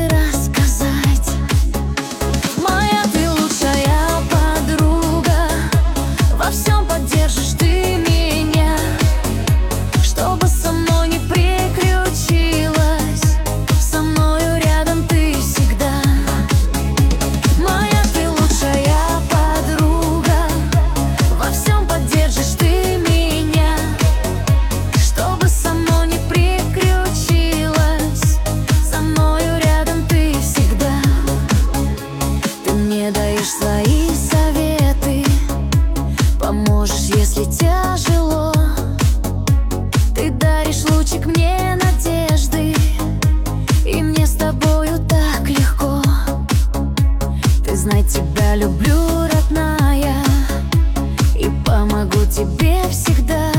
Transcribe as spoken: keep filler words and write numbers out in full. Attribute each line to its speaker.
Speaker 1: ты рассказать. Моя ты лучшая подруга, во всем поддержишь ты меня, чтобы со мной не приключилось, со мною рядом ты всегда. Моя ты лучшая подруга, во всем поддержишь ты меня, чтобы со мной не приключилось, со мною рядом ты всегда. Ты мне даешь свои советы, поможешь, если тяжело. Ты даришь лучик мне надежды, и мне с тобою так легко. Ты знай, тебя люблю, родная, и помогу тебе всегда.